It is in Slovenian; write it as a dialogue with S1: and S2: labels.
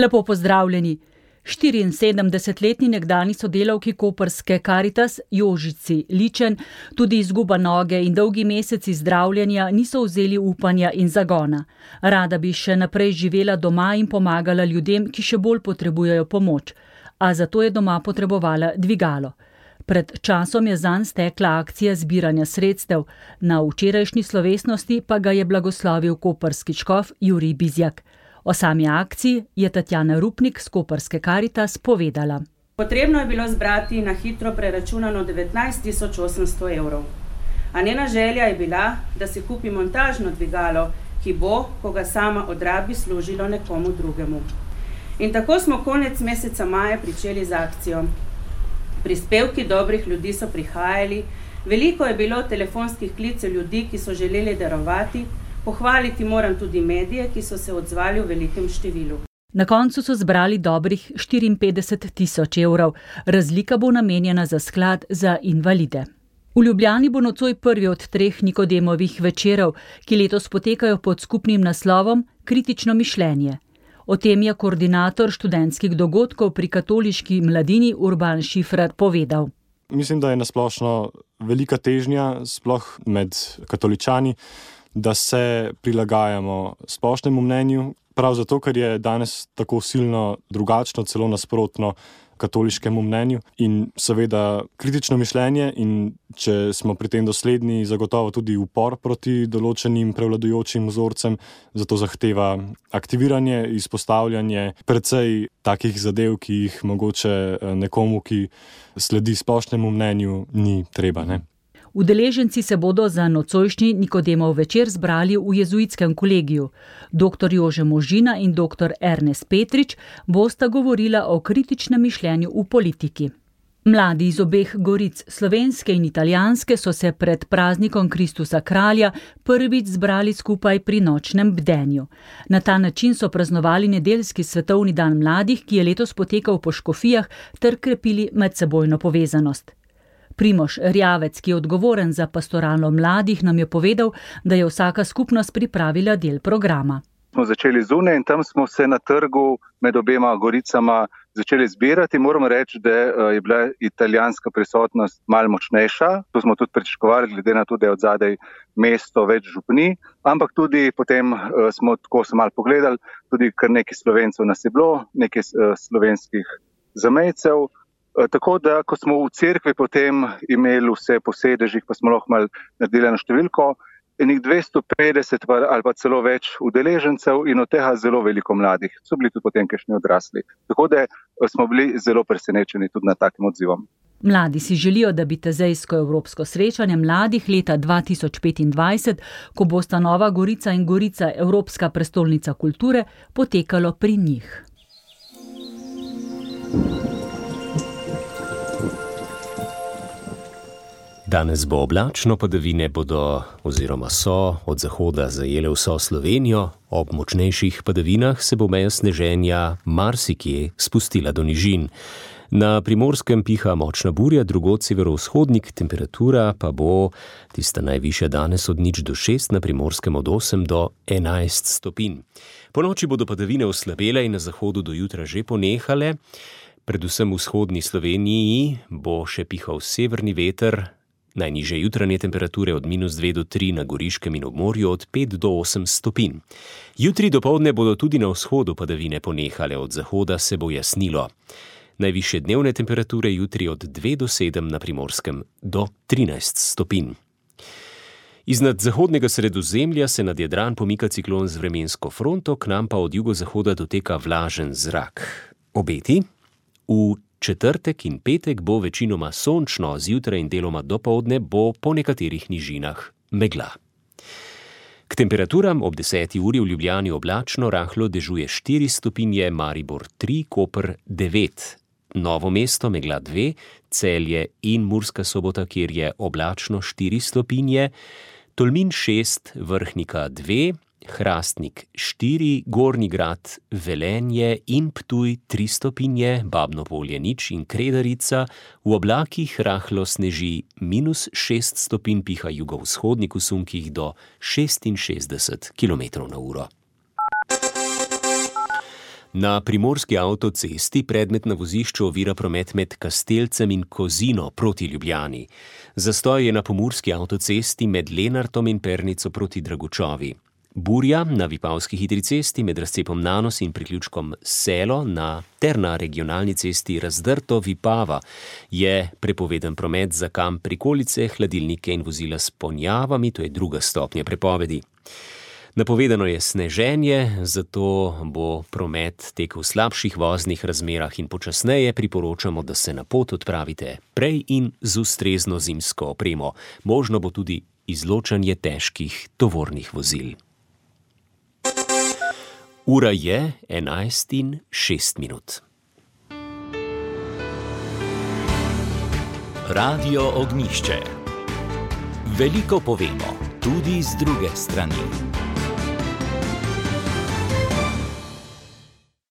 S1: Lepo pozdravljeni. 74-letni nekdanji sodelavki koprske Karitas Jožici Ličen tudi izguba noge in dolgi meseci zdravljenja niso vzeli upanja in zagona. Rada bi še naprej živela doma in pomagala ljudem, ki še bolj potrebujejo pomoč, a zato je doma potrebovala dvigalo. Pred časom je zanj stekla akcija zbiranja sredstev, na včerajšnji slovesnosti pa ga je blagoslovil koprski škof Jurij Bizjak. O sami akciji je Tatjana Rupnik z koprske Karitas povedala.
S2: Potrebno je bilo zbrati na hitro preračunano 19.800 evrov. A njena želja je bila, da si kupi montažno dvigalo, ki bo, ko ga sama odrabi, služilo nekomu drugemu. In tako smo konec meseca maja pričeli z akcijo. Prispevki dobrih ljudi so prihajali, veliko je bilo telefonskih klicev ljudi, ki so želeli darovati. Pohvaliti moram tudi medije, ki so se odzvali v velikem številu.
S1: Na koncu so zbrali dobrih 54.000 evrov. Razlika bo namenjena za sklad za invalide. V Ljubljani bo nocoj prvi od 3 Nikodemovih večerov, ki letos potekajo pod skupnim naslovom Kritično mišljenje. O tem je koordinator študentskih dogodkov pri katoliški mladini Urban Šifrar povedal.
S3: Mislim, da je nasplošno velika težnja, sploh med katoličani, da se prilagajamo splošnemu mnenju, prav zato, ker je danes tako silno drugačno, celo nasprotno katoliškemu mnenju in seveda kritično mišljenje in če smo pri tem dosledni, zagotovo tudi upor proti določenim prevladujočim vzorcem, zato zahteva aktiviranje, izpostavljanje precej takih zadev, ki jih mogoče nekomu, ki sledi splošnemu mnenju, ni treba, ne?
S1: Udeleženci se bodo za nocojšnji Nikodemov večer zbrali v jezuitskem kolegiju. Dr. Jože Možina in dr. Ernest Petrič bosta govorila o kritičnem mišljenju v politiki. Mladi iz obeh goric, slovenske in italijanske, so se pred praznikom Kristusa kralja prvič zbrali skupaj pri nočnem bdenju. Na ta način so praznovali nedeljski svetovni dan mladih, ki je letos potekal po škofijah, ter krepili medsebojno povezanost. Primož Rjavec, ki je odgovoren za pastoralo mladih, nam je povedal, da je vsaka skupnost pripravila del programa.
S4: Smo začeli zunaj in tam smo se na trgu med obema goricama začeli zbirati. Moram reči, da je bila italijanska prisotnost malo močnejša. To smo tudi pričakovali, glede na to, da je od zadaj mesto več župni. Ampak tudi potem smo tako se malo pogledali, tudi kar nekaj Slovencev nas je bilo, nekaj slovenskih zamejcev. Tako da, ko smo v cerkvi potem imeli vse po sedežih, pa smo lahko malo naredili na številko, enih 250 ali pa celo več udeležencev in od tega zelo veliko mladih. So bili tudi potem kakšni odrasli. Tako da smo bili zelo presenečeni tudi na takim odzivom.
S1: Mladi si želijo, da bi tezejsko evropsko srečanje mladih leta 2025, ko bosta Nova Gorica in Gorica Evropska prestolnica kulture, potekalo pri njih.
S5: Danes bo oblačno, padavine bodo oziroma so od zahoda zajele vso Slovenijo, ob močnejših padavinah se bo meja sneženja marsikje spustila do nižin. Na Primorskem piha močna burja, drugod severovzhodnik, temperatura pa bo tista najvišja danes od 0 do 6, na Primorskem od 8 do 11 stopinj. Po noči bodo padavine oslabele in na zahodu do jutra že ponehale. Predvsem v vzhodni Sloveniji bo še pihal severni veter. Najnižje jutranje temperature od -2 do 3 na Goriškem in ob morju od 5 do 8 stopinj. Jutri dopoldne bodo tudi na vzhodu padavine ponehale, od zahoda se bo jasnilo. Najvišje dnevne temperature jutri od 2 do 7 na Primorskem do 13 stopinj. Iznad zahodnega Sredozemlja se nad Jadran pomika ciklon z vremensko fronto, k nam pa od jugozahoda doteka vlažen zrak. Obeti? V četrtek in petek bo večinoma sončno, zjutraj in deloma dopoldne bo po nekaterih nižinah megla. K temperaturam ob 10. uri v Ljubljani oblačno, rahlo dežuje 4 stopinje, Maribor 3, Koper 9. Novo mesto megla 2, Celje in Murska Sobota, kjer je oblačno 4 stopinje, Tolmin 6, Vrhnika 2, Hrastnik 4, Gornji Grad, Velenje in Ptuj 3 stopinje, Babno Polje 0 in Kredarica, v oblakih rahlo sneži -6 stopinj, piha jugovzhodnik v sunkih do 66 km/h. Na primorski avtocesti predmet na vozišču ovira promet med Kastelcem in Kozino proti Ljubljani. Zastoj je na pomurski avtocesti med Lenartom in Pernico proti Dragučovi. Burja na vipavski hitri cesti med razcepom Nanos in priključkom Selo ter na regionalni cesti Razdrto-Vipava je prepoveden promet za kamp prikolice, hladilnike in vozila s ponjavami, to je 2. stopnja prepovedi. Napovedano je sneženje, zato bo promet tekel v slabših voznih razmerah in počasneje priporočamo, da se na pot odpravite prej in z ustrezno zimsko opremo. Možno bo tudi izločanje težkih tovornih vozil. Ura je 11:06.
S6: Radio Ognjišče. Veliko povemo, tudi z druge strani.